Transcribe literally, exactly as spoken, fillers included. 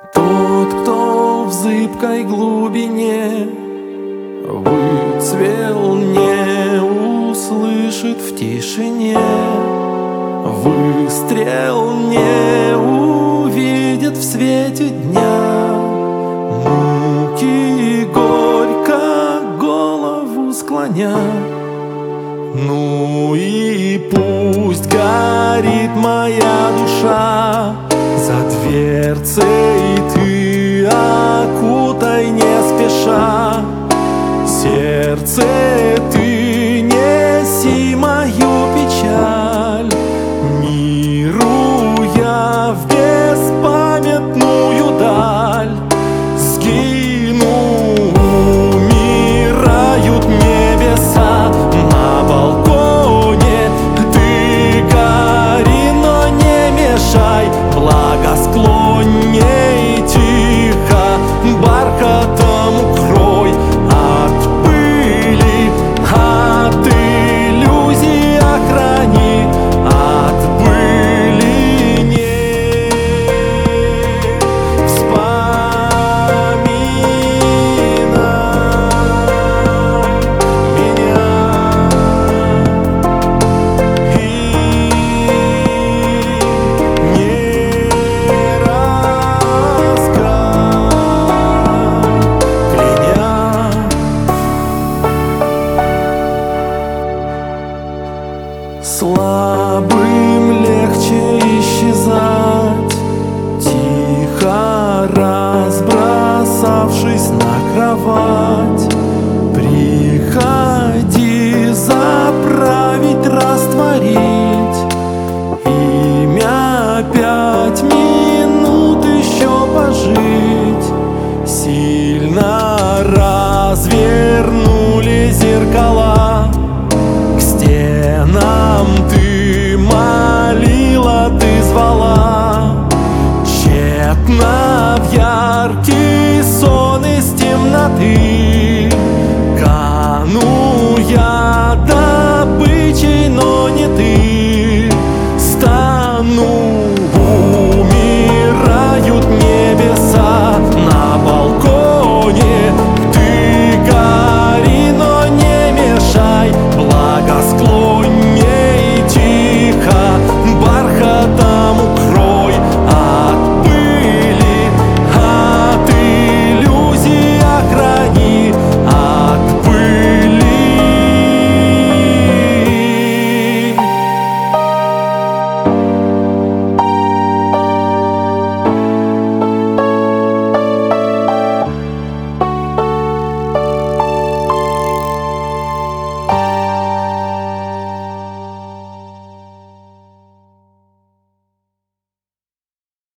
Тот, кто в зыбкой глубине выцвел, не услышит в тишине. Выстрел не увидит в свете дня. Муки горько голову склоня. Ну и пусть горит моя душа, за дверцей ты окутай не спеша. Сердце, ты неси мою печаль, миру я в беспамятную даль.